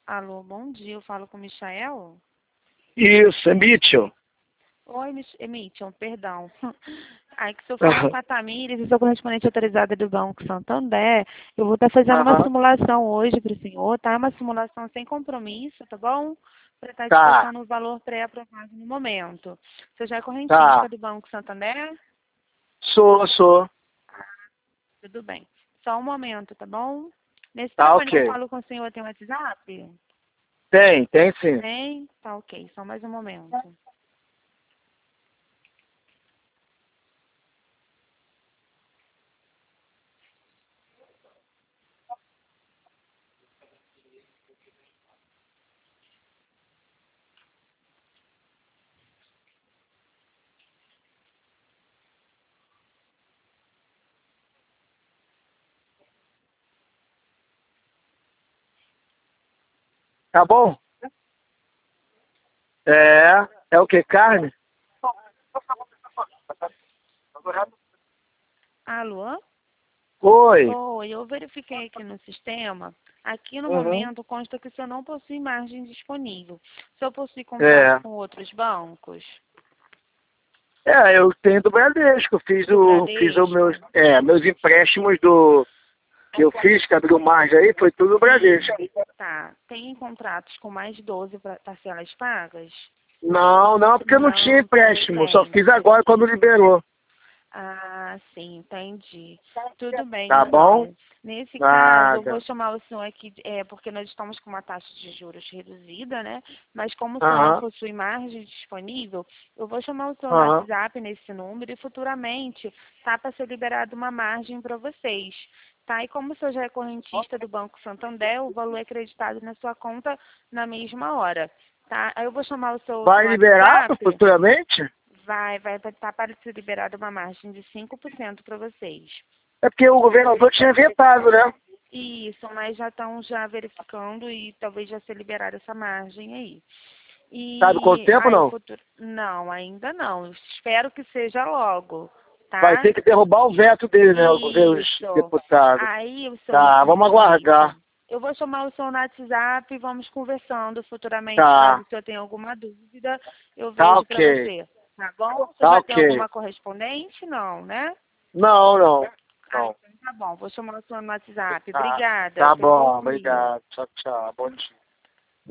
Alô, bom dia. Eu falo com o Michael? Isso, é Mitchell. Oi, Mitchell, perdão. Aí que se eu falar com a Tamires, eu sou correspondente autorizada do Banco Santander. Eu vou estar fazendo uma Aham. simulação hoje para o senhor, tá? Uma simulação sem compromisso, tá bom? Para estar te Tá, passando o valor pré-aprovado no momento. Você já é correntista tá. do Banco Santander? Sou. Tudo bem. Só um momento, tá bom? Nesse Tá, telefone que eu ok. falo com o senhor tem WhatsApp? Tem sim. Tem? Tá ok. Só mais um momento. Tá bom? É o que? Carne? Alô? Oi. Oi, eu verifiquei aqui no sistema. Aqui no Uhum. momento consta que o senhor não possui margem disponível. O senhor possui contrato É. com outros bancos? Eu tenho do Bradesco. Do Fiz os meus, Bradesco? meus empréstimos que eu fiz, que abriu margem aí, foi tudo do Sim. Bradesco. Tá. Tem contratos com mais de 12 parcelas pagas? Não, porque eu não tinha Não tem empréstimo. Eu só fiz recente. agora quando liberou. Ah, sim, entendi. Tudo bem, Tá bom? então. Nesse caso, eu vou Nada. chamar o senhor aqui, porque nós estamos com uma taxa de juros reduzida, né? Mas como o senhor não Aham. possui margem disponível, eu vou chamar o senhor no Aham. WhatsApp nesse número e futuramente tá para ser liberada uma margem para vocês. Tá? E como o senhor já é correntista do Banco Santander, o valor é acreditado na sua conta na mesma hora. Tá? Aí eu vou chamar o senhor no Vai liberar WhatsApp. futuramente? Vai estar para ser liberada uma margem de 5% para vocês. É porque o governador tinha vetado, né? Isso, mas já estão já verificando e talvez já ser liberada essa margem aí. Sabe quanto E tempo aí o não? futuro. Não, ainda não. Espero que seja logo, Vai tá? ter que derrubar o veto dele, né? Os Isso. deputados. Aí o senhor Tá, vamos necessita. aguardar. Eu vou chamar o senhor no WhatsApp e vamos conversando futuramente, caso Tá, o senhor tenha alguma dúvida, eu tá vejo para ok. você. Tá bom? Você Tá já tem ok. alguma correspondente? Não, né? Não. Ah, Não. então tá bom. Vou chamar o senhor no WhatsApp. Tá, Obrigada tá pelo bom, auxílio. obrigado. Tchau. Bom dia.